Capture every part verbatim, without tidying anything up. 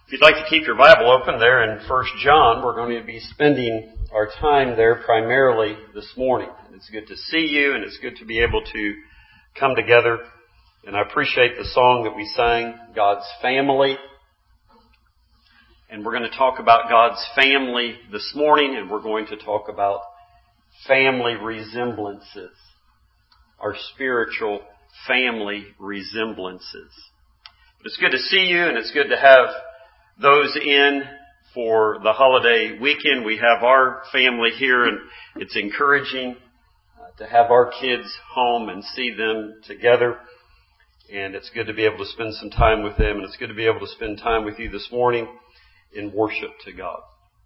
If you'd like to keep your Bible open there in First John, we're going to be spending our time there primarily this morning. It's good to see you, and it's good to be able to come together. And I appreciate the song that we sang, God's Family. And we're going to talk about God's family this morning, and we're going to talk about family resemblances, our spiritual family resemblances. But it's good to see you, and it's good to have those in for the holiday weekend. We have our family here, and it's encouraging uh, to have our kids home and see them together. And it's good to be able to spend some time with them, and it's good to be able to spend time with you this morning in worship to God.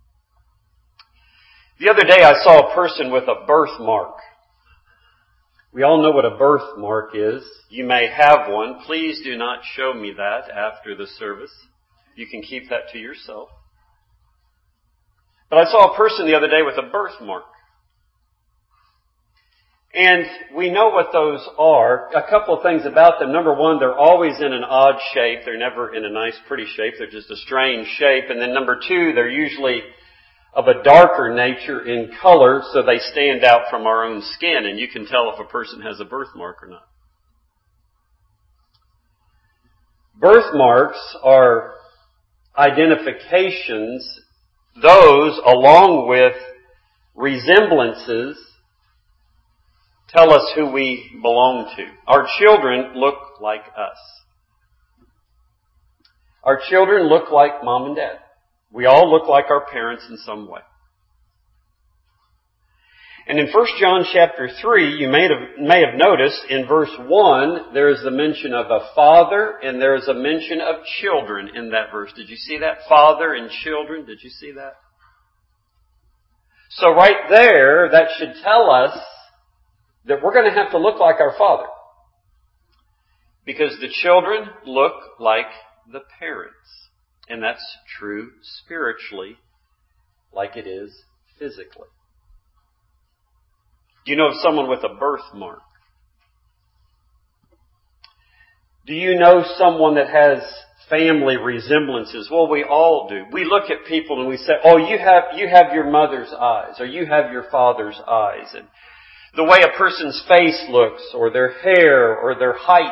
The other day I saw a person with a birthmark. We all know what a birthmark is. You may have one. Please do not show me that after the service. You can keep that to yourself. But I saw a person the other day with a birthmark. And we know what those are. A couple of things about them. Number one, they're always in an odd shape. They're never in a nice, pretty shape. They're just a strange shape. And then number two, they're usually of a darker nature in color, so they stand out from our own skin. And you can tell if a person has a birthmark or not. Birthmarks are identifications. Those, along with resemblances, tell us who we belong to. Our children look like us. Our children look like mom and dad. We all look like our parents in some way. And in First John chapter three, you may have, may have noticed in verse one, there is the mention of a father and there is a mention of children in that verse. Did you see that? Father and children. Did you see that? So right there, that should tell us that we're going to have to look like our Father. Because the children look like the parents. And that's true spiritually, like it is physically. Do you know of someone with a birthmark? Do you know someone that has family resemblances? Well, we all do. We look at people and we say, oh, you have, you have your mother's eyes, or you have your father's eyes. And the way a person's face looks, or their hair, or their height.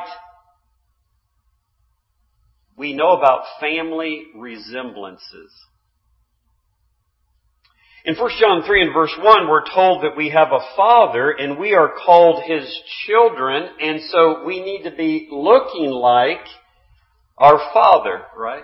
We know about family resemblances. In First John three and verse one, we're told that we have a Father and we are called His children, and so we need to be looking like our Father, right?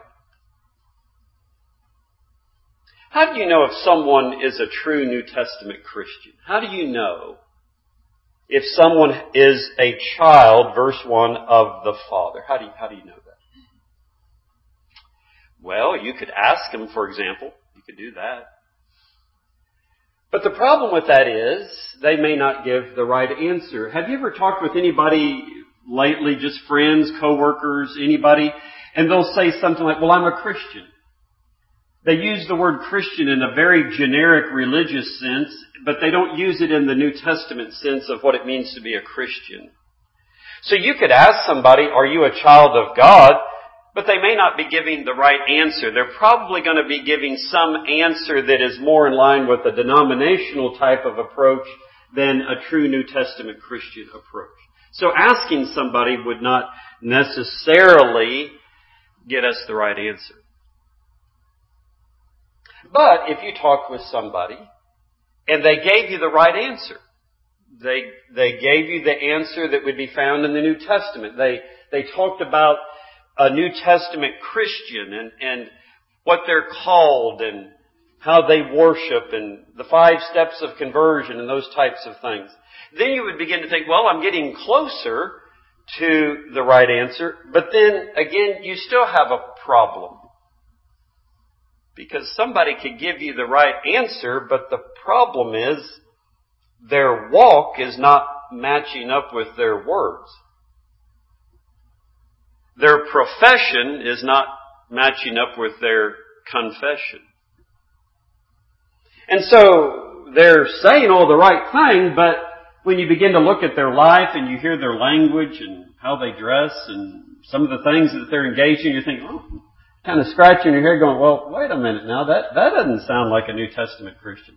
How do you know if someone is a true New Testament Christian? How do you know if someone is a child, verse one, of the Father? How do you, how do you know that? Well, you could ask them, for example. You could do that. But the problem with that is they may not give the right answer. Have you ever talked with anybody lately, just friends, coworkers, anybody, and they'll say something like, well, I'm a Christian. They use the word Christian in a very generic religious sense, but they don't use it in the New Testament sense of what it means to be a Christian. So you could ask somebody, are you a child of God? But they may not be giving the right answer. They're probably going to be giving some answer that is more in line with a denominational type of approach than a true New Testament Christian approach. So asking somebody would not necessarily get us the right answer. But if you talked with somebody and they gave you the right answer, they they gave you the answer that would be found in the New Testament. They they talked about a New Testament Christian and, and what they're called and how they worship and the five steps of conversion and those types of things. Then you would begin to think, well, I'm getting closer to the right answer. But then again, you still have a problem. Because somebody could give you the right answer, but the problem is their walk is not matching up with their words. Their profession is not matching up with their confession. And so they're saying all the right thing, but when you begin to look at their life and you hear their language and how they dress and some of the things that they're engaged in, you think, oh, kind of scratching your head going, well, wait a minute now, that, that doesn't sound like a New Testament Christian.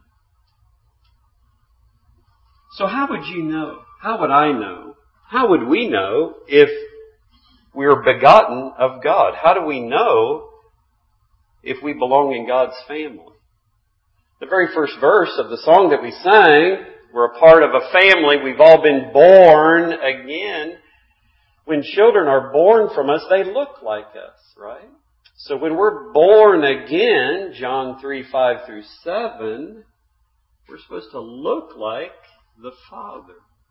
So how would you know? How would I know? How would we know if we're begotten of God? How do we know if we belong in God's family? The very first verse of the song that we sang, we're a part of a family. We've all been born again. When children are born from us, they look like us, right? So when we're born again, John three, five through seven, we're supposed to look like the Father.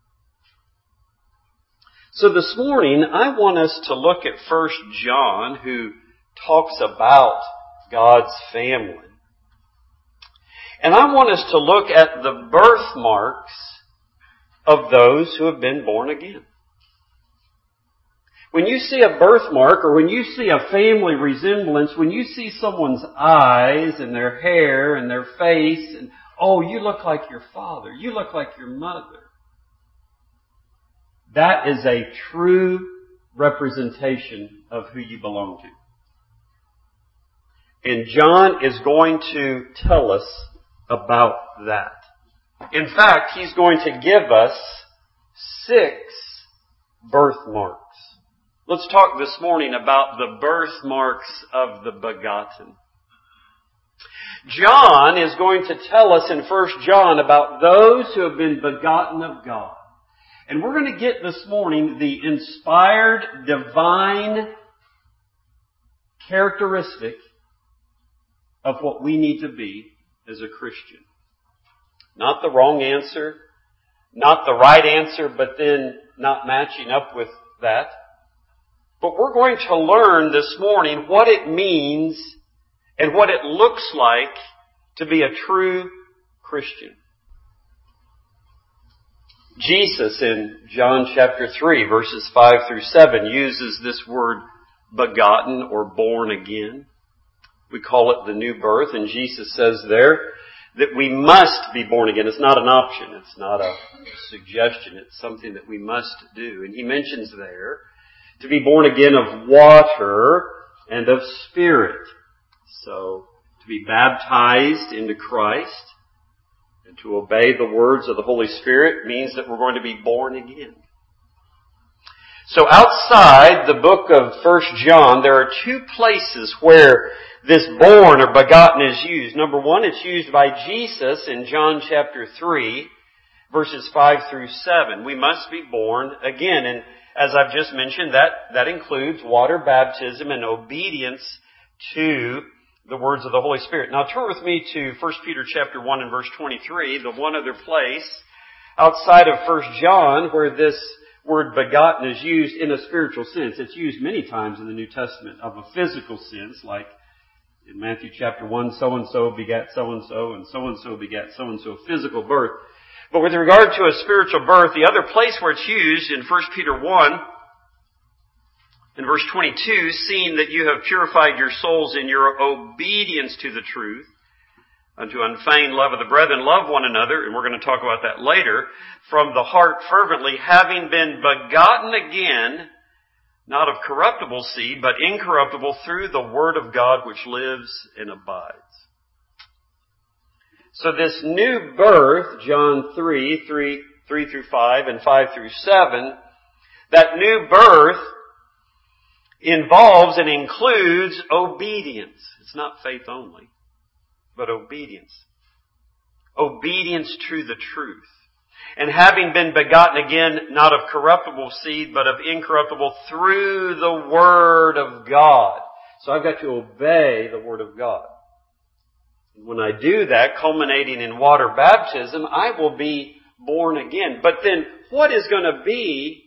So this morning, I want us to look at First John, who talks about God's family. And I want us to look at the birthmarks of those who have been born again. When you see a birthmark, or when you see a family resemblance, when you see someone's eyes and their hair and their face, and oh, you look like your father, you look like your mother, that is a true representation of who you belong to. And John is going to tell us about that. In fact, he's going to give us six birthmarks. Let's talk this morning about the birthmarks of the begotten. John is going to tell us in First John about those who have been begotten of God. And we're going to get this morning the inspired, divine characteristic of what we need to be as a Christian. Not the wrong answer, not the right answer, but then not matching up with that. But we're going to learn this morning what it means and what it looks like to be a true Christian. Jesus in John chapter three, verses five through seven, uses this word begotten or born again. We call it the new birth, and Jesus says there that we must be born again. It's not an option. It's not a suggestion. It's something that we must do. And he mentions there to be born again of water and of Spirit. So, to be baptized into Christ and to obey the words of the Holy Spirit means that we're going to be born again. So outside the book of First John, there are two places where this born or begotten is used. Number one, it's used by Jesus in John chapter three, verses five through seven. We must be born again. And as I've just mentioned, that, that includes water baptism and obedience to the words of the Holy Spirit. Now turn with me to First Peter chapter one and verse twenty-three, the one other place outside of First John where this word begotten is used in a spiritual sense. It's used many times in the New Testament of a physical sense, like in Matthew chapter one, so-and-so begat so-and-so, and so-and-so begat so-and-so, physical birth. But with regard to a spiritual birth, the other place where it's used in First Peter one, in verse twenty-two, seeing that you have purified your souls in your obedience to the truth, unto unfeigned love of the brethren, love one another, and we're going to talk about that later, from the heart fervently, having been begotten again, not of corruptible seed, but incorruptible through the word of God which lives and abides. So this new birth, John three, three, three through five and five through seven, that new birth involves and includes obedience. It's not faith only, but obedience. Obedience to the truth. And having been begotten again, not of corruptible seed, but of incorruptible through the Word of God. So I've got to obey the Word of God. When I do that, culminating in water baptism, I will be born again. But then, what is going to be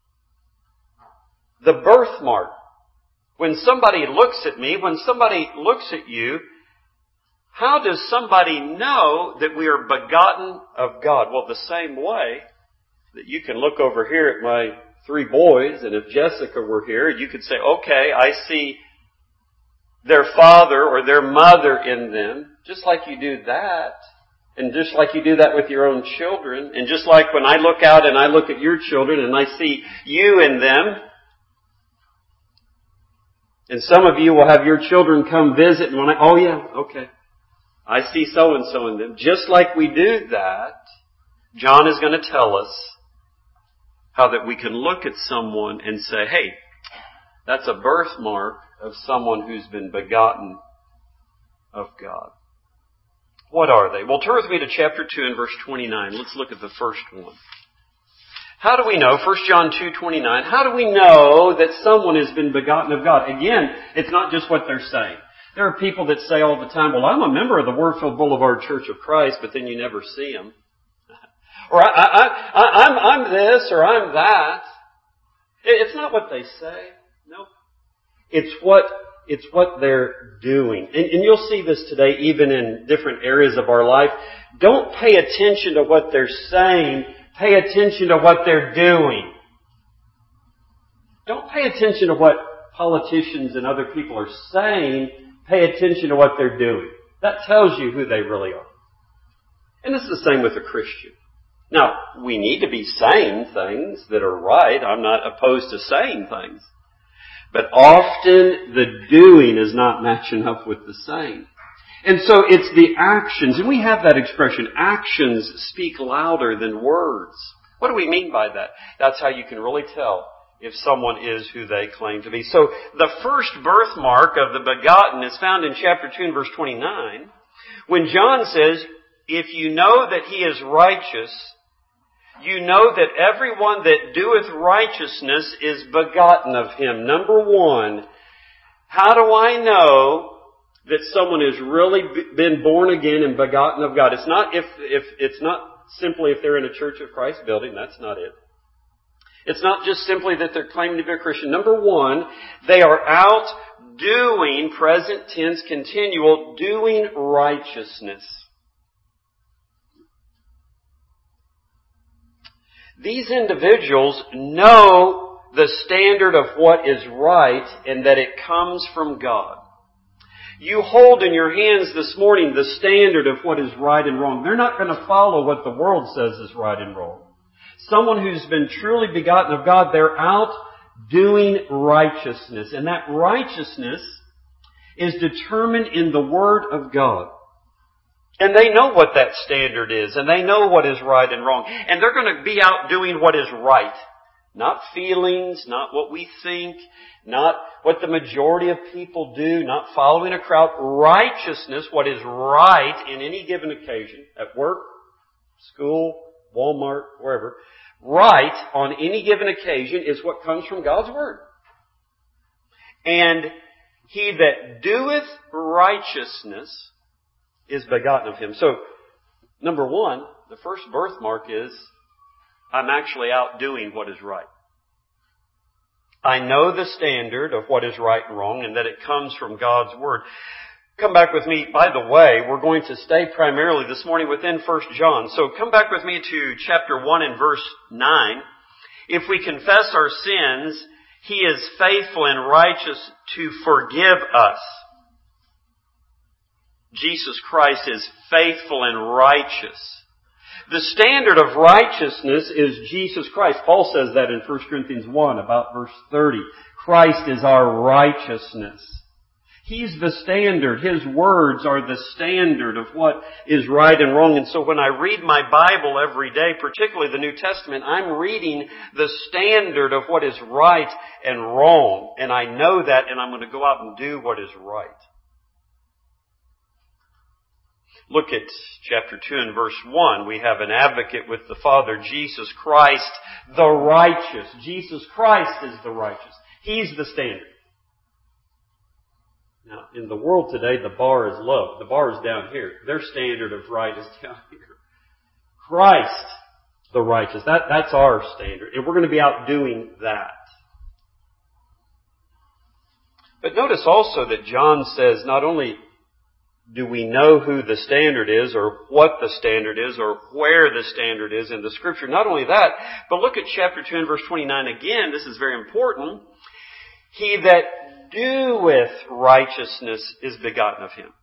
the birthmark? When somebody looks at me, when somebody looks at you, how does somebody know that we are begotten of God? Well, the same way that you can look over here at my three boys, and if Jessica were here, you could say, okay, I see their father or their mother in them, just like you do that, and just like you do that with your own children, and just like when I look out and I look at your children and I see you in them, And some of you will have your children come visit and when I, oh yeah, okay. I see so-and-so in them. Just like we do that, John is going to tell us how that we can look at someone and say, hey, that's a birthmark of someone who's been begotten of God. What are they? Well, turn with me to chapter two and verse twenty-nine. Let's look at the first one. How do we know, First John two twenty-nine, how do we know that someone has been begotten of God? Again, it's not just what they're saying. There are people that say all the time, well, I'm a member of the Wordfield Boulevard Church of Christ, but then you never see them. Or I, I, I, I'm, I'm this or I'm that. It's not what they say. No. It's what, it's what they're doing. And, and you'll see this today even in different areas of our life. Don't pay attention to what they're saying. Pay attention to what they're doing. Don't pay attention to what politicians and other people are saying. Pay attention to what they're doing. That tells you who they really are. And it's the same with a Christian. Now, we need to be saying things that are right. I'm not opposed to saying things. But often the doing is not matching up with the saying. And so it's the actions, and we have that expression, actions speak louder than words. What do we mean by that? That's how you can really tell if someone is who they claim to be. So the first birthmark of the begotten is found in chapter two and verse twenty-nine, when John says, if you know that he is righteous, you know that everyone that doeth righteousness is begotten of him. Number one, how do I know that someone has really been born again and begotten of God? It's not if, if, it's not simply if they're in a Church of Christ building. That's not it. It's not just simply that they're claiming to be a Christian. Number one, they are out doing, present tense, continual, doing righteousness. These individuals know the standard of what is right and that it comes from God. You hold in your hands this morning the standard of what is right and wrong. They're not going to follow what the world says is right and wrong. Someone who's been truly begotten of God, they're out doing righteousness. And that righteousness is determined in the Word of God. And they know what that standard is, and they know what is right and wrong. And they're going to be out doing what is right. Not feelings, not what we think, not what the majority of people do, not following a crowd. Righteousness, what is right in any given occasion, at work, school, Walmart, wherever. Right on any given occasion is what comes from God's Word. And he that doeth righteousness is begotten of him. So, number one, the first birthmark is I'm actually out doing what is right. I know the standard of what is right and wrong and that it comes from God's Word. Come back with me. By the way, we're going to stay primarily this morning within First John. So come back with me to chapter one and verse nine. If we confess our sins, he is faithful and righteous to forgive us. Jesus Christ is faithful and righteous. The standard of righteousness is Jesus Christ. Paul says that in First Corinthians one, about verse thirty. Christ is our righteousness. He's the standard. His words are the standard of what is right and wrong. And so when I read my Bible every day, particularly the New Testament, I'm reading the standard of what is right and wrong. And I know that, and I'm going to go out and do what is right. Look at chapter two and verse one. We have an advocate with the Father, Jesus Christ, the righteous. Jesus Christ is the righteous. He's the standard. Now, in the world today, the bar is low. The bar is down here. Their standard of right is down here. Christ, the righteous. That, that's our standard. And we're going to be out doing that. But notice also that John says not only do we know who the standard is or what the standard is or where the standard is in the Scripture, not only that, but look at chapter two and verse twenty-nine again. This is very important. He that doeth righteousness is begotten of him.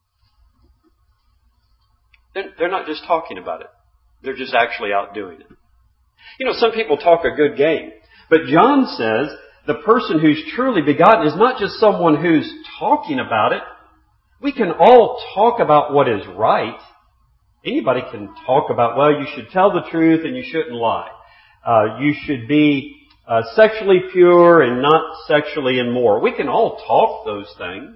They're not just talking about it. They're just actually out doing it. You know, some people talk a good game. But John says the person who's truly begotten is not just someone who's talking about it. We can all talk about what is right. Anybody can talk about, well, you should tell the truth and you shouldn't lie. Uh, you should be uh, sexually pure and not sexually immoral. We can all talk those things.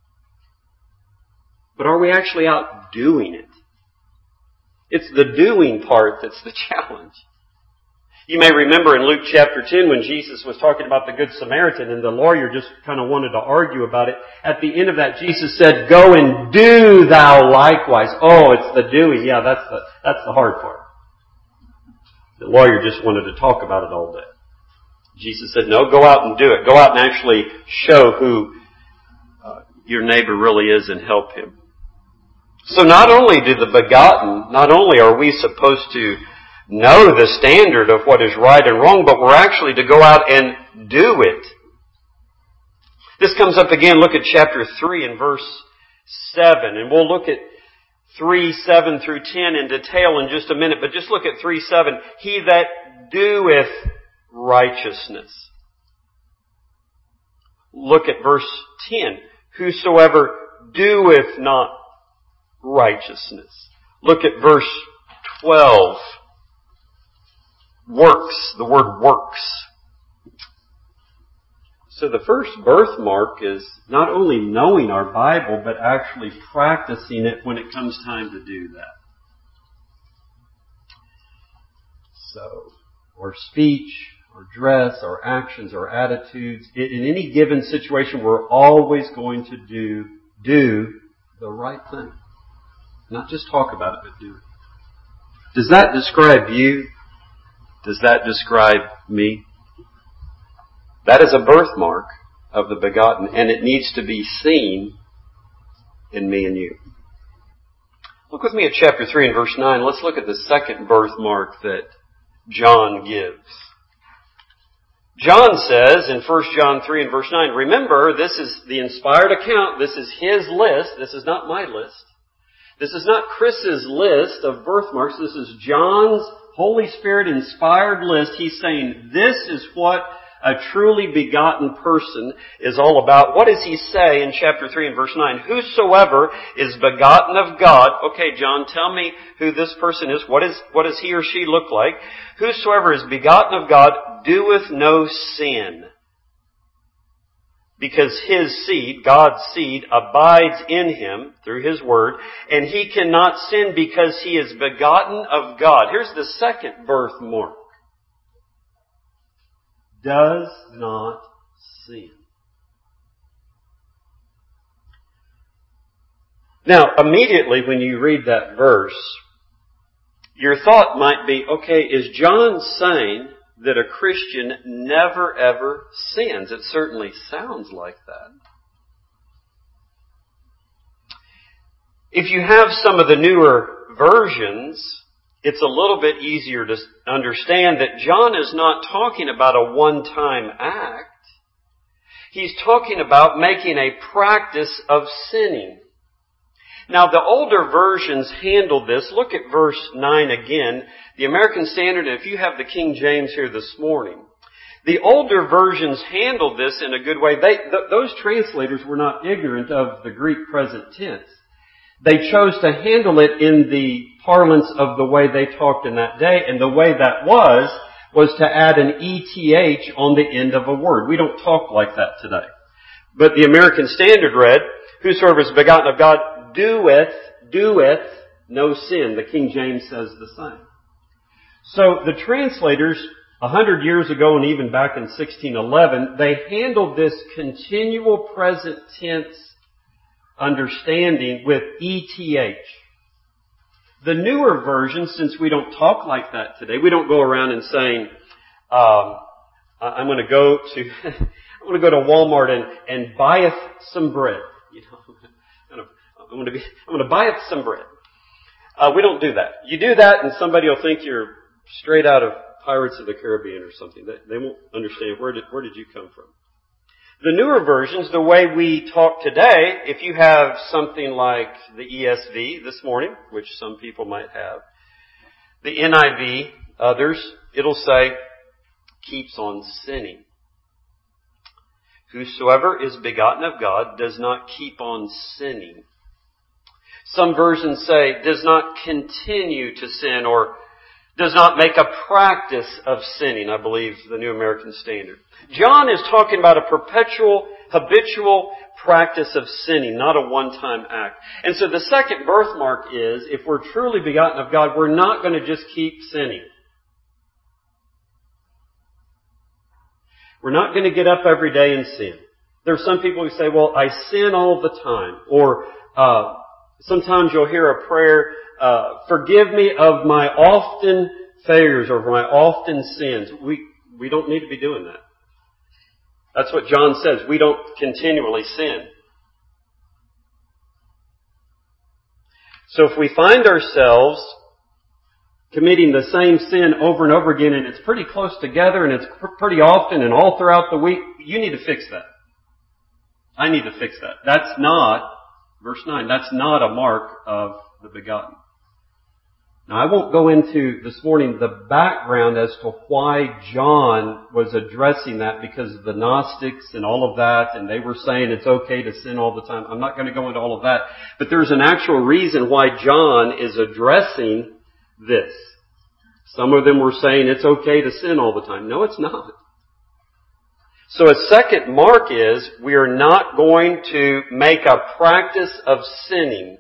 But are we actually out doing it? It's the doing part that's the challenge. You may remember in Luke chapter ten when Jesus was talking about the Good Samaritan and the lawyer just kind of wanted to argue about it. At the end of that, Jesus said, go and do thou likewise. Oh, it's the doing. Yeah, that's the, that's the hard part. The lawyer just wanted to talk about it all day. Jesus said, no, go out and do it. Go out and actually show who uh, your neighbor really is and help him. So not only do the begotten, not only are we supposed to know the standard of what is right and wrong, but we're actually to go out and do it. This comes up again, look at chapter three and verse seven, and we'll look at three, seven through ten in detail in just a minute, but just look at three, seven. He that doeth righteousness. Look at verse ten. Whosoever doeth not righteousness. Look at verse twelve. Works. The word works. So the first birthmark is not only knowing our Bible, but actually practicing it when it comes time to do that. So, our speech, our dress, our actions, our attitudes, in any given situation, we're always going to do, do the right thing. Not just talk about it, but do it. Does that describe you? Does that describe me? That is a birthmark of the begotten, and it needs to be seen in me and you. Look with me at chapter three and verse nine. Let's look at the second birthmark that John gives. John says in First John three and verse nine, remember, this is the inspired account. This is his list. This is not my list. This is not Chris's list of birthmarks. This is John's Holy Spirit inspired list. He's saying this is what a truly begotten person is all about. What does he say in chapter three and verse nine? Whosoever is begotten of God. Okay, John, tell me who this person is. What is, what does he or she look like? Whosoever is begotten of God doeth no sin. Because his seed, God's seed, abides in him through his word, and he cannot sin because he is begotten of God. Here's the second birthmark. Does not sin. Now, immediately when you read that verse, your thought might be, okay, is John saying that a Christian never ever sins? It certainly sounds like that. If you have some of the newer versions, it's a little bit easier to understand that John is not talking about a one-time act. He's talking about making a practice of sinning. Now, the older versions handle this. Look at verse nine again. The American Standard, and if you have the King James here this morning, the older versions handled this in a good way. They, th- those translators were not ignorant of the Greek present tense. They chose to handle it in the parlance of the way they talked in that day, and the way that was, was to add an E T H on the end of a word. We don't talk like that today. But the American Standard read, whosoever is begotten of God doeth, doeth no sin. The King James says the same. So the translators, a hundred years ago and even back in sixteen eleven, they handled this continual present tense understanding with E T H. The newer version, since we don't talk like that today, we don't go around and saying, um, I'm going to go to, I'm going to go to Walmart and, and buyeth some bread. You know, I'm going to be, I'm going to buyeth some bread. Uh, we don't do that. You do that and somebody will think you're straight out of Pirates of the Caribbean or something. They, they won't understand, where did, where did you come from? The newer versions, the way we talk today, if you have something like the E S V this morning, which some people might have, the N I V, others, it'll say, keeps on sinning. Whosoever is begotten of God does not keep on sinning. Some versions say does not continue to sin or does not make a practice of sinning, I believe the New American Standard. John is talking about a perpetual, habitual practice of sinning, not a one-time act. And so the second birthmark is, if we're truly begotten of God, we're not going to just keep sinning. We're not going to get up every day and sin. There are some people who say, well, I sin all the time. Or uh sometimes you'll hear a prayer, uh, forgive me of my often failures or my often sins. We, we don't need to be doing that. That's what John says. We don't continually sin. So if we find ourselves committing the same sin over and over again and it's pretty close together and it's pr- pretty often and all throughout the week, you need to fix that. I need to fix that. That's not Verse nine, that's not a mark of the begotten. Now I won't go into this morning the background as to why John was addressing that because of the Gnostics and all of that, and they were saying it's okay to sin all the time. I'm not going to go into all of that, but there's an actual reason why John is addressing this. Some of them were saying it's okay to sin all the time. No, it's not. So a second mark is we are not going to make a practice of sinning.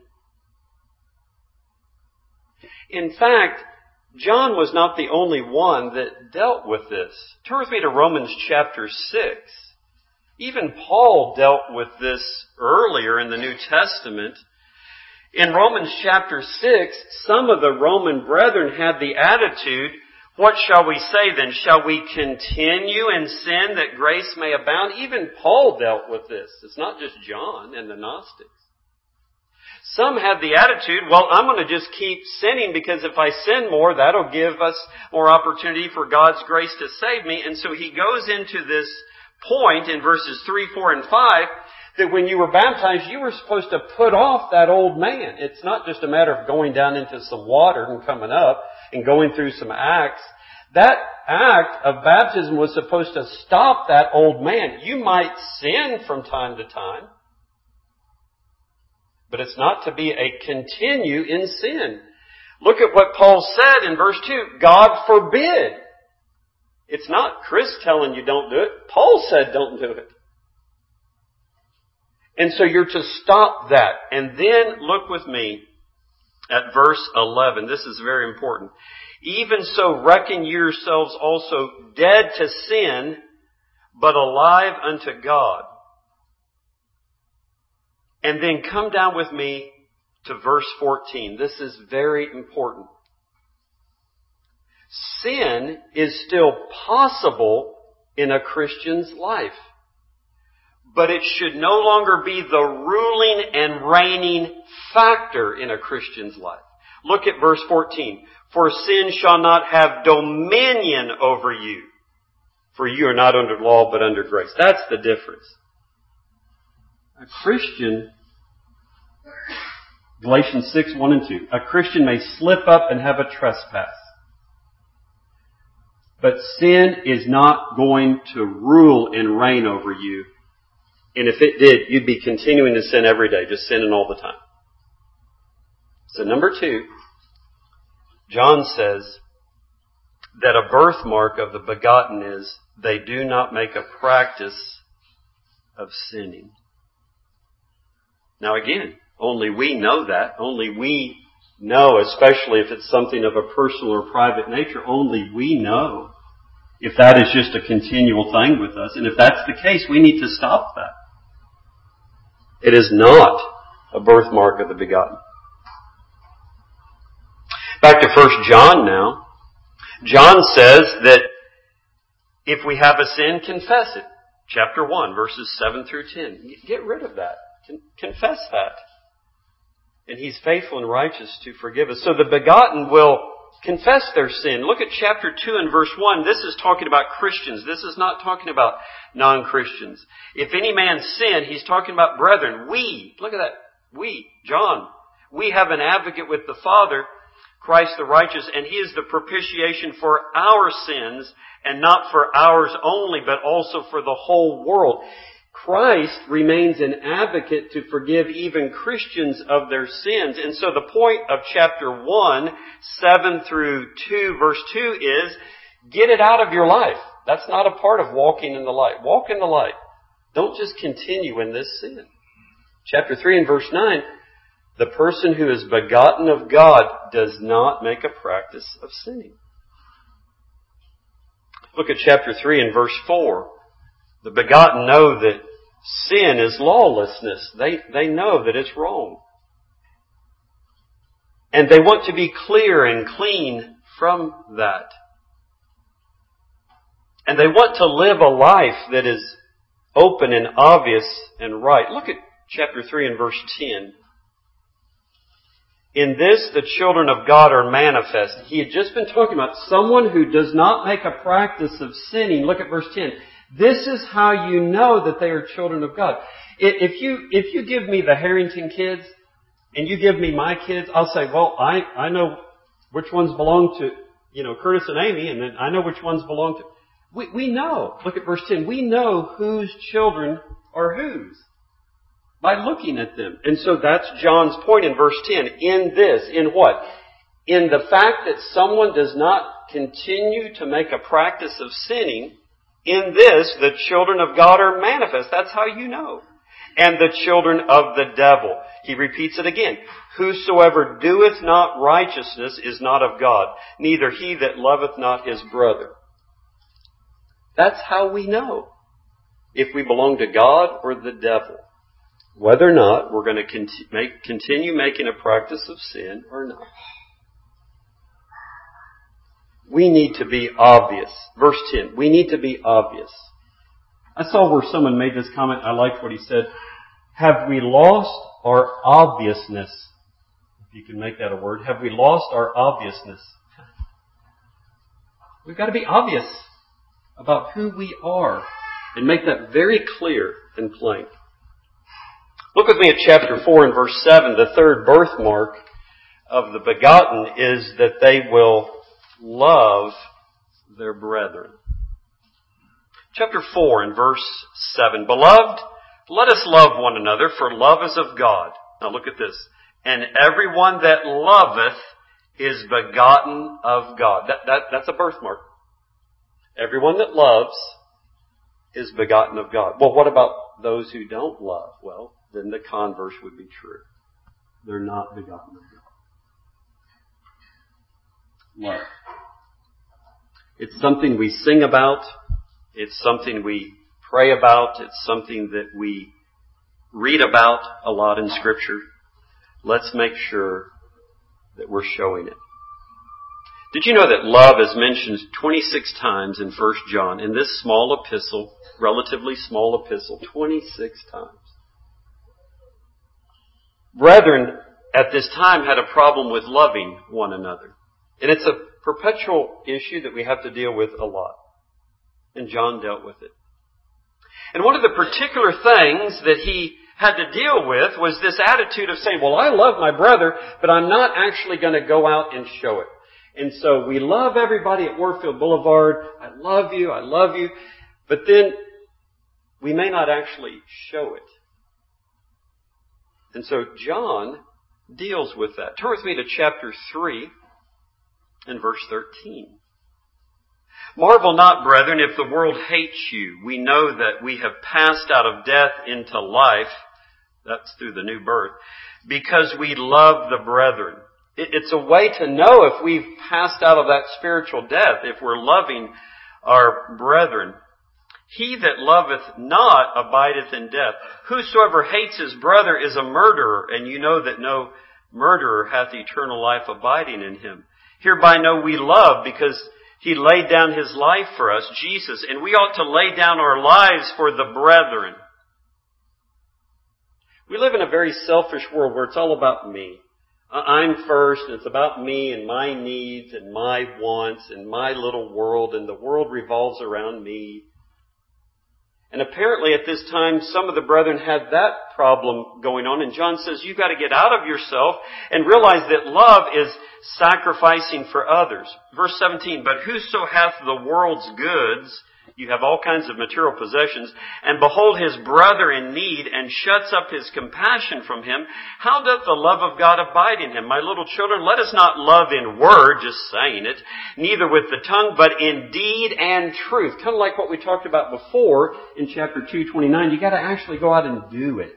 In fact, John was not the only one that dealt with this. Turn with me to Romans chapter six. Even Paul dealt with this earlier in the New Testament. In Romans chapter six, some of the Roman brethren had the attitude, what shall we say then? Shall we continue in sin that grace may abound? Even Paul dealt with this. It's not just John and the Gnostics. Some had the attitude, well, I'm going to just keep sinning because if I sin more, that'll give us more opportunity for God's grace to save me. And so he goes into this point in verses three, four, and five that when you were baptized, you were supposed to put off that old man. It's not just a matter of going down into some water and coming up and going through some acts. That act of baptism was supposed to stop that old man. You might sin from time to time, but it's not to be a continue in sin. Look at what Paul said in verse two. God forbid. It's not Chris telling you don't do it. Paul said don't do it. And so you're to stop that. And then look with me at verse eleven. This is very important. Even so reckon yourselves also dead to sin, but alive unto God. And then come down with me to verse fourteen. This is very important. Sin is still possible in a Christian's life, but it should no longer be the ruling and reigning factor in a Christian's life. Look at verse fourteen. For sin shall not have dominion over you, for you are not under law but under grace. That's the difference. A Christian, Galatians six, one and two, a Christian may slip up and have a trespass. But sin is not going to rule and reign over you. And if it did, you'd be continuing to sin every day, just sinning all the time. So number two, John says that a birthmark of the begotten is they do not make a practice of sinning. Now again, only we know that. Only we know, especially if it's something of a personal or private nature, only we know if that is just a continual thing with us. And if that's the case, we need to stop that. It is not a birthmark of the begotten. Back to First John now. John says that if we have a sin, confess it. Chapter one, verses seven through ten. Get rid of that. Confess that. And He's faithful and righteous to forgive us. So the begotten will confess their sin. Look at chapter two and verse one. This is talking about Christians. This is not talking about non-Christians. If any man sin, he's talking about brethren. We, look at that. We, John, we have an advocate with the Father, Christ the righteous, and He is the propitiation for our sins, and not for ours only, but also for the whole world. Christ remains an advocate to forgive even Christians of their sins. And so the point of chapter one, seven through two, verse two is, get it out of your life. That's not a part of walking in the light. Walk in the light. Don't just continue in this sin. Chapter three and verse nine, the person who is begotten of God does not make a practice of sinning. Look at chapter three and verse four. The begotten know that sin is lawlessness. They, they know that it's wrong. And they want to be clear and clean from that. And they want to live a life that is open and obvious and right. Look at chapter three and verse ten. In this, the children of God are manifest. He had just been talking about someone who does not make a practice of sinning. Look at verse ten. This is how you know that they are children of God. If you, if you give me the Harrington kids and you give me my kids, I'll say, well, I, I know which ones belong to, you know, Curtis and Amy, and then I know which ones belong to... We, we know. Look at verse ten. We know whose children are whose by looking at them. And so that's John's point in verse ten. In this, in what? In the fact that someone does not continue to make a practice of sinning, in this, the children of God are manifest. That's how you know. And the children of the devil. He repeats it again. Whosoever doeth not righteousness is not of God, neither he that loveth not his brother. That's how we know if we belong to God or the devil. Whether or not we're going to conti- make, continue making a practice of sin or not. We need to be obvious. Verse ten, we need to be obvious. I saw where someone made this comment. I liked what he said. Have we lost our obviousness? If you can make that a word. Have we lost our obviousness? We've got to be obvious about who we are and make that very clear and plain. Look with me at chapter four and verse seven. The third birthmark of the begotten is that they will love their brethren. Chapter four and verse seven. Beloved, let us love one another, for love is of God. Now look at this. And everyone that loveth is begotten of God. That, that, that's a birthmark. Everyone that loves is begotten of God. Well, what about those who don't love? Well, then the converse would be true. They're not begotten of God. Love. It's something we sing about. It's something we pray about. It's something that we read about a lot in Scripture. Let's make sure that we're showing it. Did you know that love is mentioned twenty-six times in First John, in this small epistle, relatively small epistle, twenty-six times? Brethren at this time had a problem with loving one another. And it's a perpetual issue that we have to deal with a lot. And John dealt with it. And one of the particular things that he had to deal with was this attitude of saying, well, I love my brother, but I'm not actually going to go out and show it. And so we love everybody at Warfield Boulevard. I love you, I love you. But then we may not actually show it. And so John deals with that. Turn with me to chapter three and verse thirteen. Marvel not, brethren, if the world hates you. We know that we have passed out of death into life. That's through the new birth. Because we love the brethren. It's a way to know if we've passed out of that spiritual death, if we're loving our brethren. He that loveth not abideth in death. Whosoever hates his brother is a murderer, and you know that no murderer hath eternal life abiding in him. Hereby know we love, because He laid down His life for us, Jesus, and we ought to lay down our lives for the brethren. We live in a very selfish world where it's all about me. I'm first, and it's about me and my needs and my wants and my little world, and the world revolves around me. And apparently at this time, some of the brethren had that problem going on. And John says, you've got to get out of yourself and realize that love is sacrificing for others. Verse seventeen, but whoso hath the world's goods, You have all kinds of material possessions, and behold his brother in need, and shuts up his compassion from him. How doth the love of God abide in him? My little children, let us not love in word, just saying it, neither with the tongue, but in deed and truth. Kind of like what we talked about before in chapter two twenty-nine. You got to actually go out and do it.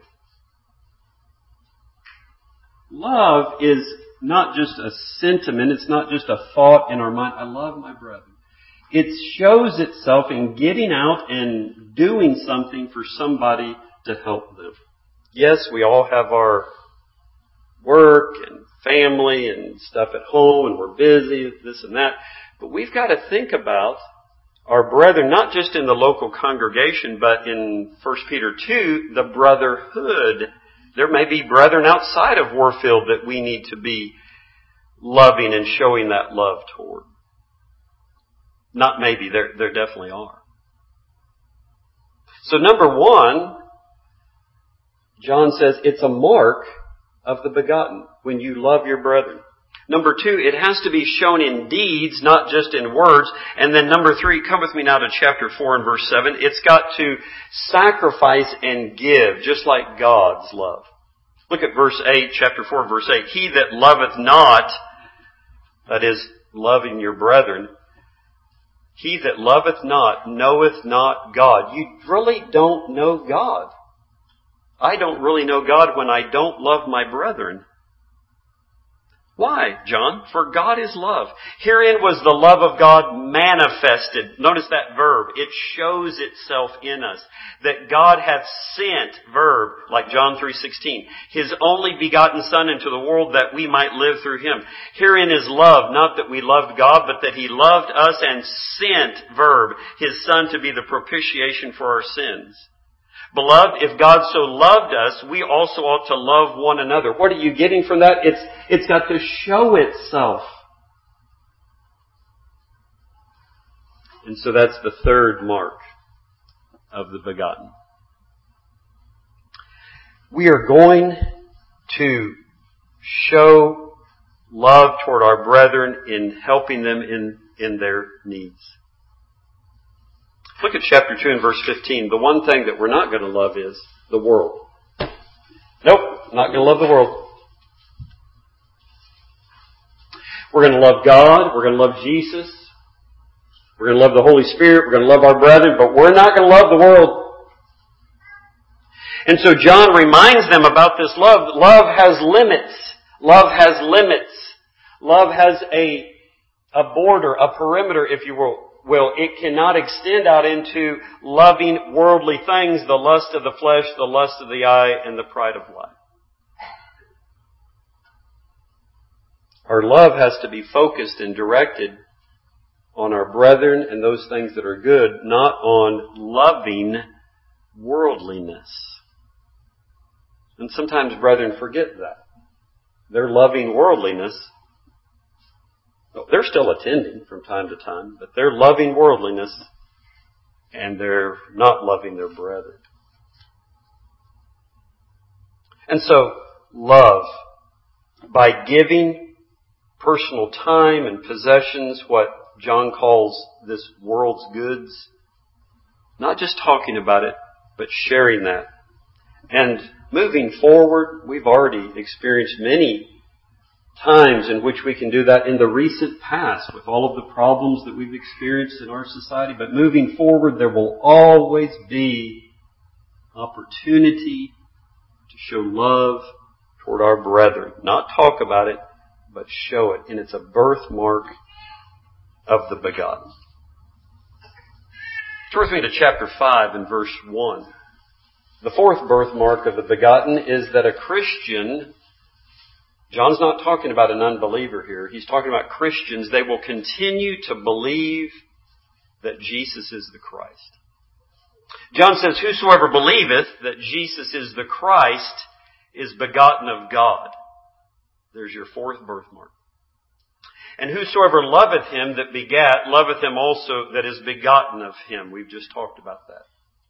Love is not just a sentiment. It's not just a thought in our mind. I love my brother. It shows itself in getting out and doing something for somebody to help them. Yes, we all have our work and family and stuff at home, and we're busy, this and that. But we've got to think about our brethren, not just in the local congregation, but in First Peter two, the brotherhood. There may be brethren outside of Warfield that we need to be loving and showing that love toward. Not maybe, there, there definitely are. So number one, John says it's a mark of the begotten when you love your brethren. Number two, it has to be shown in deeds, not just in words. And then number three, come with me now to chapter four and verse seven. It's got to sacrifice and give, just like God's love. Look at verse eight, chapter four, verse eight. He that loveth not, that is, loving your brethren, he that loveth not knoweth not God. You really don't know God. I don't really know God when I don't love my brethren. Why, John? For God is love. Herein was the love of God manifested. Notice that verb. It shows itself in us. That God hath sent, verb, like John three sixteen, His only begotten Son into the world that we might live through Him. Herein is love, not that we loved God, but that He loved us and sent, verb, His Son to be the propitiation for our sins. Beloved, if God so loved us, we also ought to love one another. What are you getting from that? It's, it's got to show itself. And so that's the third mark of the begotten. We are going to show love toward our brethren in helping them in, in their needs. Look at chapter two and verse fifteen. The one thing that we're not going to love is the world. Nope, not going to love the world. We're going to love God. We're going to love Jesus. We're going to love the Holy Spirit. We're going to love our brethren, but we're not going to love the world. And so John reminds them about this love. Love has limits. Love has limits. Love has a, a border, a perimeter, if you will. Well, it cannot extend out into loving worldly things, the lust of the flesh, the lust of the eye, and the pride of life. Our love has to be focused and directed on our brethren and those things that are good, not on loving worldliness. And sometimes brethren forget that. They're loving worldliness. They're still attending from time to time, but they're loving worldliness and they're not loving their brethren. And so, love, by giving personal time and possessions, what John calls this world's goods, not just talking about it, but sharing that. And moving forward, we've already experienced many times in which we can do that in the recent past with all of the problems that we've experienced in our society. But moving forward, there will always be opportunity to show love toward our brethren. Not talk about it, but show it. And it's a birthmark of the begotten. Turn with me to chapter five and verse one. The fourth birthmark of the begotten is that a Christian, John's not talking about an unbeliever here. He's talking about Christians. They will continue to believe that Jesus is the Christ. John says, whosoever believeth that Jesus is the Christ is begotten of God. There's your fourth birthmark. And whosoever loveth him that begat, loveth him also that is begotten of him. We've just talked about that.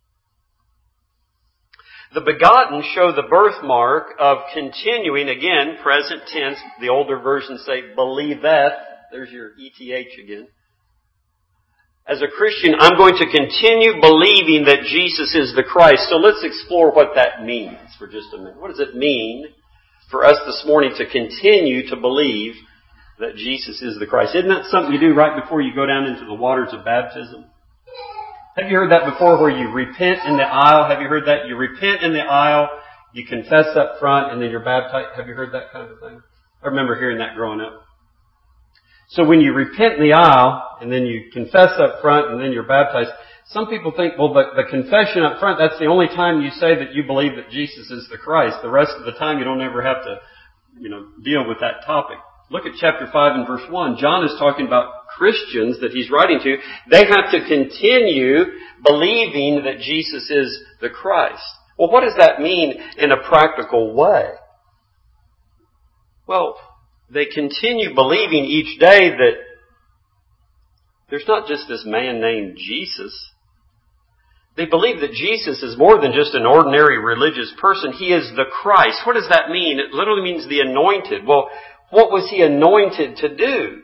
The begotten show the birthmark of continuing, again, present tense. The older versions say, believe that. There's your E T H again. As a Christian, I'm going to continue believing that Jesus is the Christ. So let's explore what that means for just a minute. What does it mean for us this morning to continue to believe that Jesus is the Christ? Isn't that something you do right before you go down into the waters of baptism? Have you heard that before, where you repent in the aisle? Have you heard that? You repent in the aisle, you confess up front, and then you're baptized. Have you heard that kind of thing? I remember hearing that growing up. So when you repent in the aisle, and then you confess up front, and then you're baptized, some people think, well, but the confession up front, that's the only time you say that you believe that Jesus is the Christ. The rest of the time you don't ever have to, you know, deal with that topic. Look at chapter five and verse one. John is talking about Christians that he's writing to. They have to continue believing that Jesus is the Christ. Well, what does that mean in a practical way? Well, they continue believing each day that there's not just this man named Jesus. They believe that Jesus is more than just an ordinary religious person. He is the Christ. What does that mean? It literally means the anointed. Well, what was he anointed to do?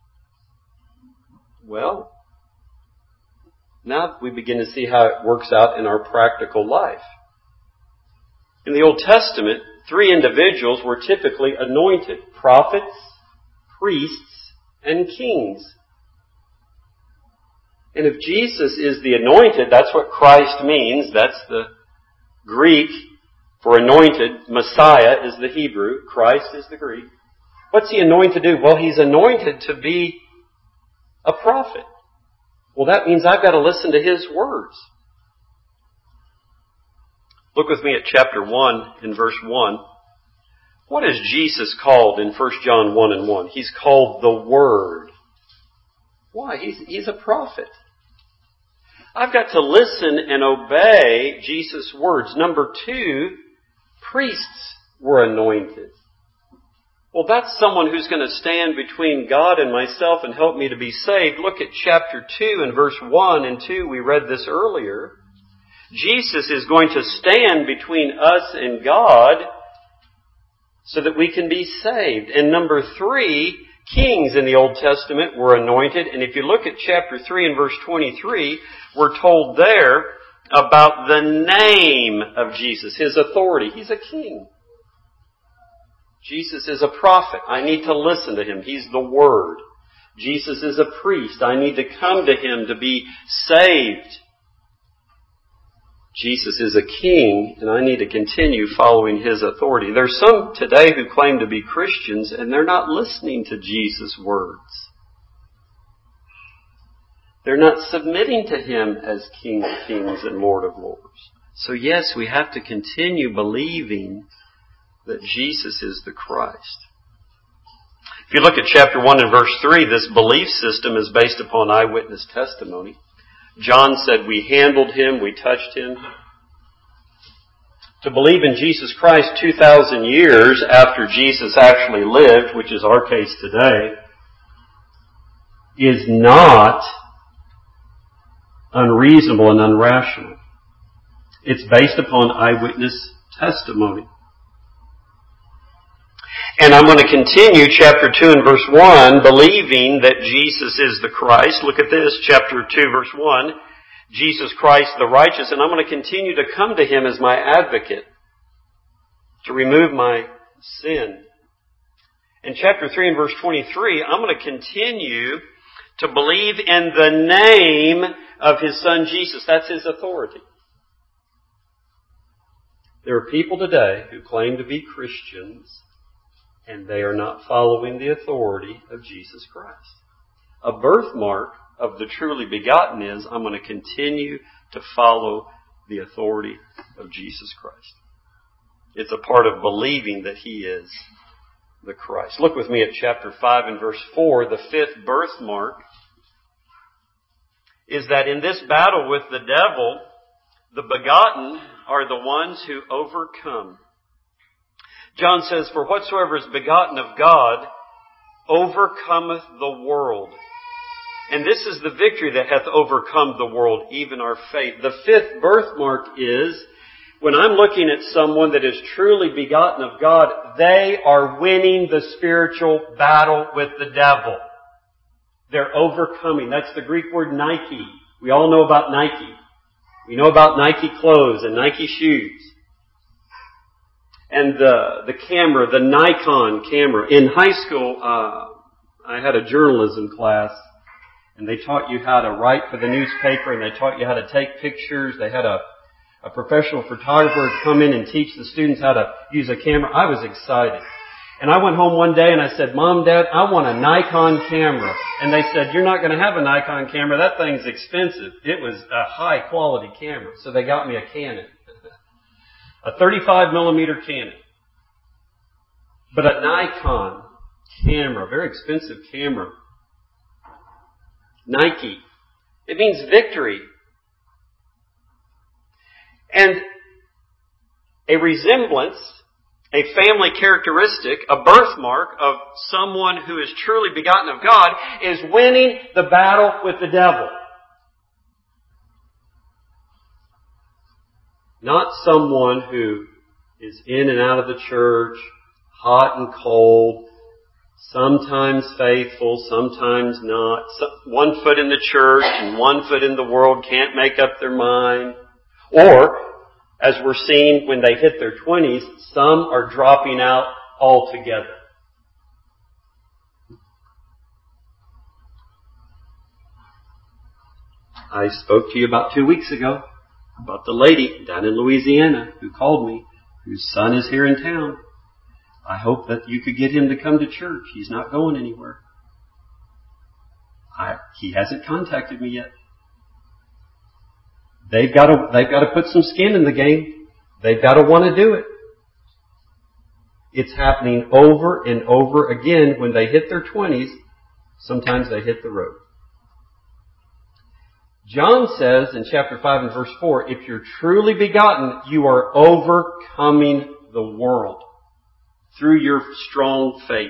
Well, now we begin to see how it works out in our practical life. In the Old Testament, three individuals were typically anointed: prophets, priests, and kings. And if Jesus is the anointed, that's what Christ means. That's the Greek for anointed. Messiah is the Hebrew. Christ is the Greek. What's he anointed to do? Well, he's anointed to be a prophet. Well, that means I've got to listen to his words. Look with me at chapter one in verse one. What is Jesus called in First John one and one? He's called the Word. Why? He's, he's a prophet. I've got to listen and obey Jesus' words. Number two, priests were anointed. Well, that's someone who's going to stand between God and myself and help me to be saved. Look at chapter two and verse one and two. We read this earlier. Jesus is going to stand between us and God so that we can be saved. And number three, kings in the Old Testament were anointed. And if you look at chapter three and verse twenty-three, we're told there about the name of Jesus, his authority. He's a king. Jesus is a prophet. I need to listen to him. He's the Word. Jesus is a priest. I need to come to him to be saved. Jesus is a king, and I need to continue following his authority. There's some today who claim to be Christians, and they're not listening to Jesus' words. They're not submitting to him as King of Kings and Lord of Lords. So yes, we have to continue believing that Jesus is the Christ. If you look at chapter one and verse three, this belief system is based upon eyewitness testimony. John said, we handled him, we touched him. To believe in Jesus Christ two thousand years after Jesus actually lived, which is our case today, is not unreasonable and unrational. It's based upon eyewitness testimony. And I'm going to continue chapter two and verse one, believing that Jesus is the Christ. Look at this, chapter two, verse one. Jesus Christ the righteous, and I'm going to continue to come to him as my advocate to remove my sin. In chapter three and verse twenty-three, I'm going to continue to believe in the name of his Son Jesus. That's his authority. There are people today who claim to be Christians, and they are not following the authority of Jesus Christ. A birthmark of the truly begotten is, I'm going to continue to follow the authority of Jesus Christ. It's a part of believing that he is the Christ. Look with me at chapter five and verse four. The fifth birthmark is that in this battle with the devil, the begotten are the ones who overcome. John says, for whatsoever is begotten of God overcometh the world. And this is the victory that hath overcome the world, even our faith. The fifth birthmark is, when I'm looking at someone that is truly begotten of God, they are winning the spiritual battle with the devil. They're overcoming. That's the Greek word Nike. We all know about Nike. We know about Nike clothes and Nike shoes. And the, the camera, the Nikon camera. In high school, uh, I had a journalism class, and they taught you how to write for the newspaper, and they taught you how to take pictures. They had a, a professional photographer come in and teach the students how to use a camera. I was excited. And I went home one day and I said, Mom, Dad, I want a Nikon camera. And they said, you're not going to have a Nikon camera. That thing's expensive. It was a high quality camera. So they got me a Canon. A thirty-five millimeter Canon. But a Nikon camera, very expensive camera. Nike. It means victory. And a resemblance, a family characteristic, a birthmark of someone who is truly begotten of God is winning the battle with the devil. Not someone who is in and out of the church, hot and cold, sometimes faithful, sometimes not. One foot in the church and one foot in the world, can't make up their mind. Or, as we're seeing when they hit their twenties, some are dropping out altogether. I spoke to you about two weeks ago about the lady down in Louisiana who called me, whose son is here in town. I hope that you could get him to come to church. He's not going anywhere. I, he hasn't contacted me yet. They've got to, they've got to put some skin in the game. They've got to want to do it. It's happening over and over again when they hit their twenties. Sometimes they hit the road. John says in chapter five and verse four, if you're truly begotten, you are overcoming the world through your strong faith.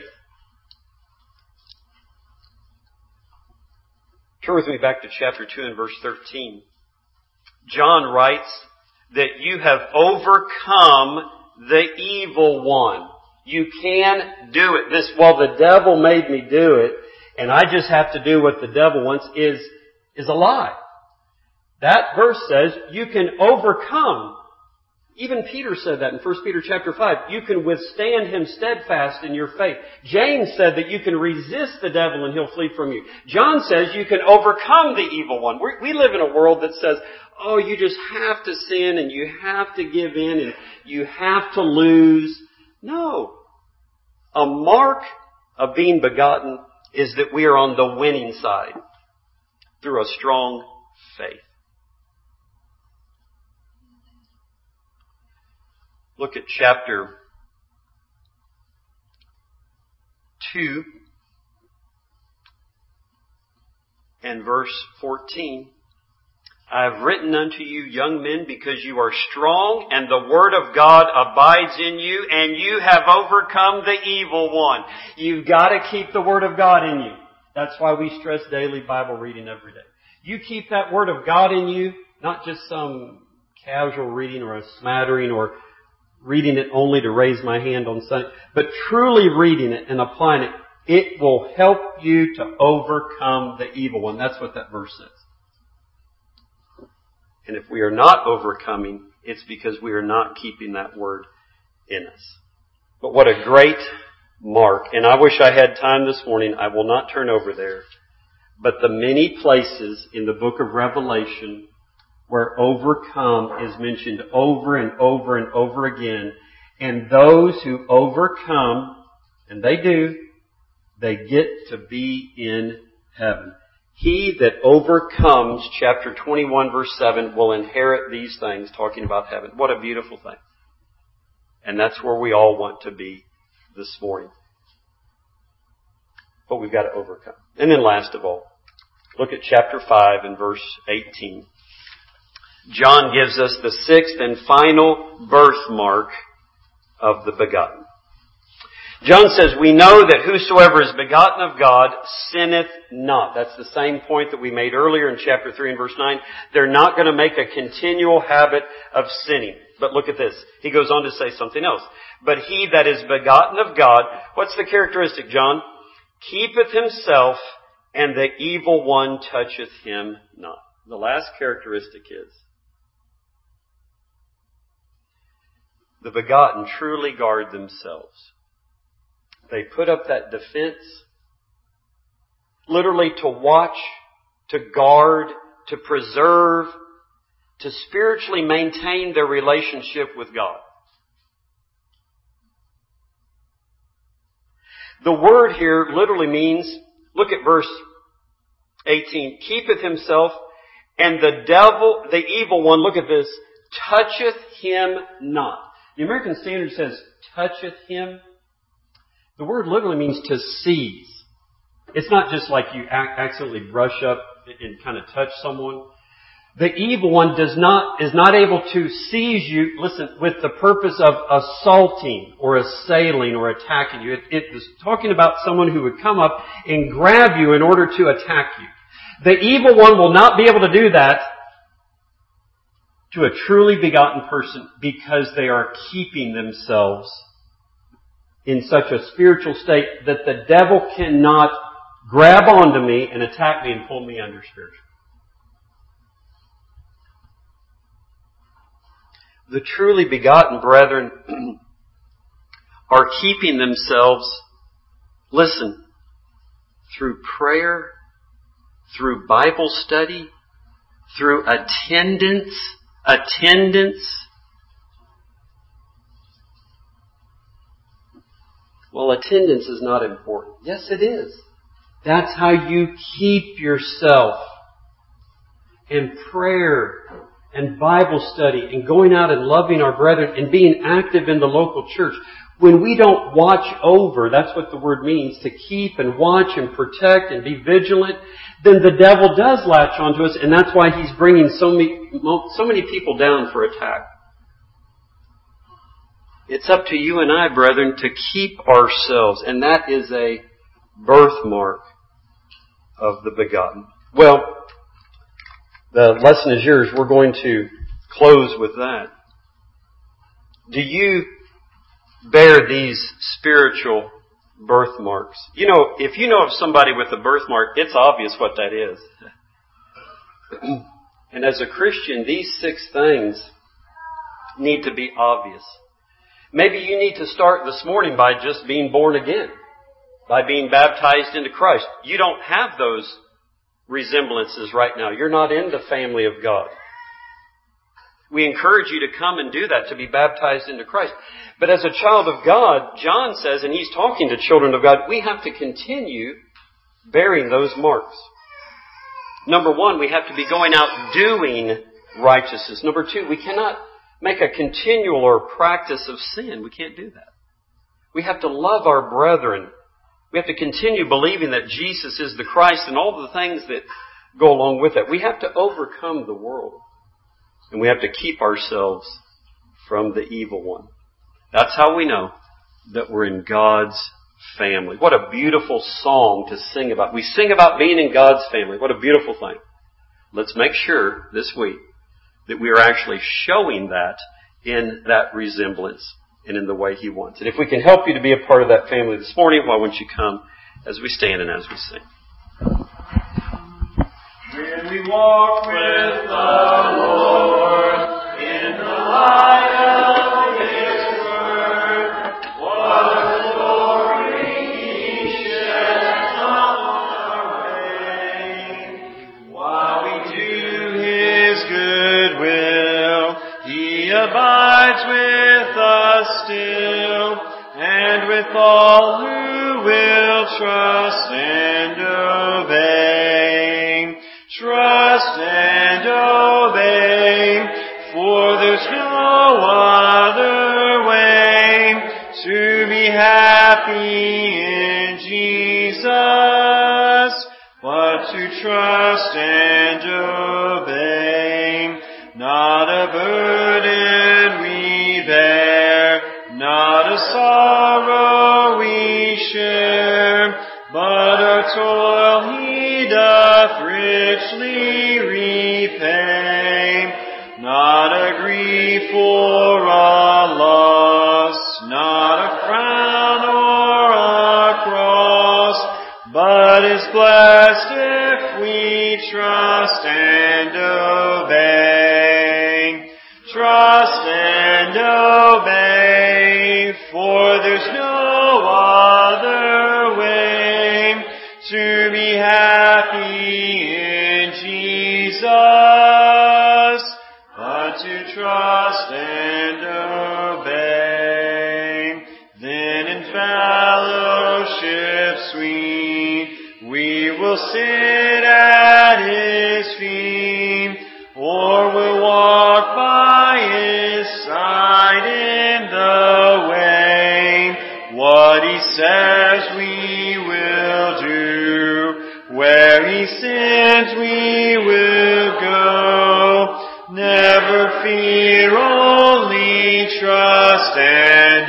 Turn with me back to chapter two and verse thirteen. John writes that you have overcome the evil one. You can do it. This, well, the devil made me do it, and I just have to do what the devil wants, is, is a lie. That verse says you can overcome. Even Peter said that in First Peter chapter five. You can withstand him steadfast in your faith. James said that you can resist the devil and he'll flee from you. John says you can overcome the evil one. We're, we live in a world that says, oh, you just have to sin and you have to give in and you have to lose. No. A mark of being begotten is that we are on the winning side through a strong faith. Look at chapter two and verse fourteen. I have written unto you, young men, because you are strong, and the word of God abides in you, and you have overcome the evil one. You've got to keep the word of God in you. That's why we stress daily Bible reading every day. You keep that word of God in you, not just some casual reading or a smattering or reading it only to raise my hand on Sunday, but truly reading it and applying it, it will help you to overcome the evil one. That's what that verse says. And if we are not overcoming, it's because we are not keeping that word in us. But what a great mark. And I wish I had time this morning. I will not turn over there. But the many places in the book of Revelation where overcome is mentioned over and over and over again. And those who overcome, and they do, they get to be in heaven. He that overcomes, chapter twenty-one, verse seven, will inherit these things, talking about heaven. What a beautiful thing. And that's where we all want to be this morning. But we've got to overcome. And then last of all, look at chapter five and verse eighteen. John gives us the sixth and final birthmark of the begotten. John says, we know that whosoever is begotten of God sinneth not. That's the same point that we made earlier in chapter three and verse nine. They're not going to make a continual habit of sinning. But look at this. He goes on to say something else. But he that is begotten of God, what's the characteristic, John? Keepeth himself and the evil one toucheth him not. The last characteristic is, the begotten truly guard themselves. They put up that defense, literally to watch, to guard, to preserve, to spiritually maintain their relationship with God. The word here literally means, look at verse eighteen, keepeth himself, and the devil, the evil one, look at this, toucheth him not. The American Standard says, toucheth him. The word literally means to seize. It's not just like you accidentally brush up and kind of touch someone. The evil one does not, is not able to seize you, listen, with the purpose of assaulting or assailing or attacking you. It, it is talking about someone who would come up and grab you in order to attack you. The evil one will not be able to do that to a truly begotten person because they are keeping themselves in such a spiritual state that the devil cannot grab onto me and attack me and pull me under spiritually. The truly begotten brethren are keeping themselves, listen, through prayer, through Bible study, through attendance, attendance. Well, attendance is not important. Yes, it is. That's how you keep yourself in prayer and Bible study and going out and loving our brethren and being active in the local church. When we don't watch over, that's what the word means, to keep and watch and protect and be vigilant, then the devil does latch onto us, and that's why he's bringing so many, so many people down for attack. It's up to you and I, brethren, to keep ourselves, and that is a birthmark of the begotten. Well, the lesson is yours. We're going to close with that. Do you bear these spiritual birthmarks? You know, if you know of somebody with a birthmark, it's obvious what that is. And as a Christian, these six things need to be obvious. Maybe you need to start this morning by just being born again, by being baptized into Christ. You don't have those resemblances right now. You're not in the family of God. We encourage you to come and do that, to be baptized into Christ. But as a child of God, John says, and he's talking to children of God, we have to continue bearing those marks. Number one, we have to be going out doing righteousness. Number two, we cannot make a continual or practice of sin. We can't do that. We have to love our brethren. We have to continue believing that Jesus is the Christ and all the things that go along with it. We have to overcome the world. And we have to keep ourselves from the evil one. That's how we know that we're in God's family. What a beautiful song to sing about. We sing about being in God's family. What a beautiful thing. Let's make sure this week that we are actually showing that in that resemblance and in the way He wants. And if we can help you to be a part of that family this morning, why won't you come as we stand and as we sing? When we walk with the Lord in the light of His Word, what a glory He sheds on our way. While we do His good will, He abides with us still, and with all who will trust and obey. Trust and obey, for there's no other way to be happy in Jesus but to trust and obey. Not a burden we bear, not a sorrow we share, but our toil He doth richly repay. Not a grief or a loss, not a crown or a God is blessed if we trust and obey. Trust and obey, for there's no other way to be happy in Jesus, but to trust and obey. Then in fellowship sweet, we will sit at His feet, or we'll walk by His side in the way. What He says we will do, where He sends we will go. Never fear, only trust and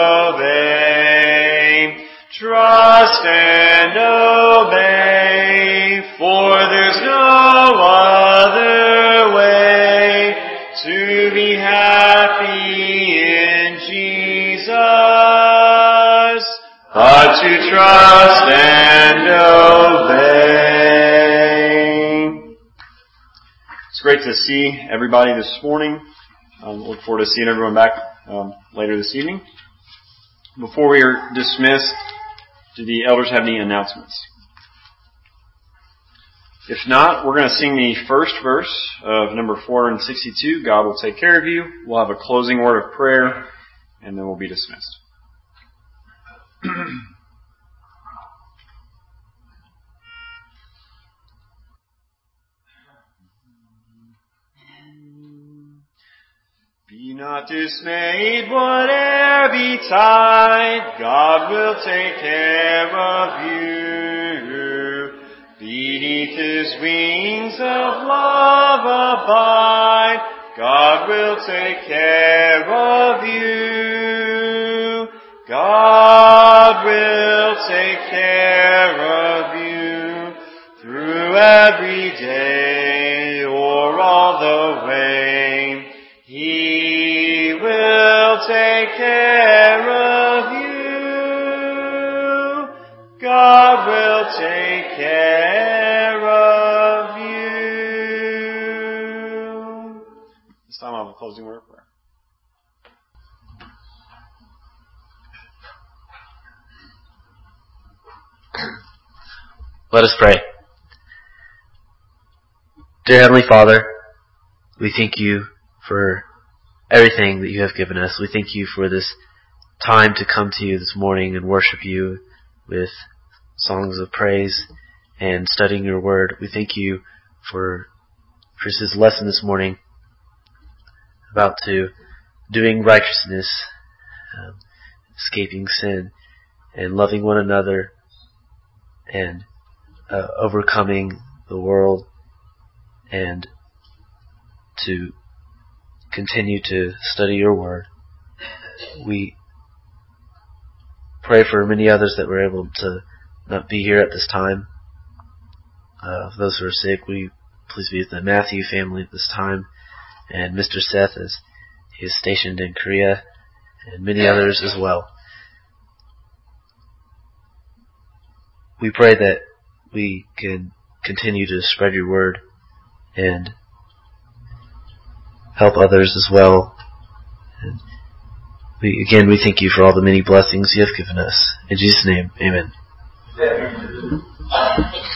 obey. Trust and obey, for there's no other way to be happy in Jesus, but to trust and obey. It's great to see everybody this morning. I um, look forward to seeing everyone back um, later this evening. Before we are dismissed, do the elders have any announcements? If not, we're going to sing the first verse of number four hundred sixty-two, God Will Take Care of You. We'll have a closing word of prayer, and then we'll be dismissed. Be not dismayed, whate'er betide, God will take care of you. Beneath His wings of love abide, God will take care of you. God will take care of you through every day or all the way. He will take care of you. God will take care of you. This time I'll have a closing word of prayer. Let us pray. Dear Heavenly Father, we thank you for everything that you have given us. We thank you for this time to come to you this morning and worship you with songs of praise and studying your word. We thank you for Chris's lesson this morning about to doing righteousness, um, escaping sin, and loving one another, and uh, overcoming the world, and to continue to study your word. We pray for many others that were able to not be here at this time. Uh, for those who are sick, we please be with the Matthew family at this time, and Mister Seth as he is stationed in Korea, and many others as well. We pray that we can continue to spread your word and help others as well. And we, again, we thank you for all the many blessings you have given us. In Jesus' name, amen.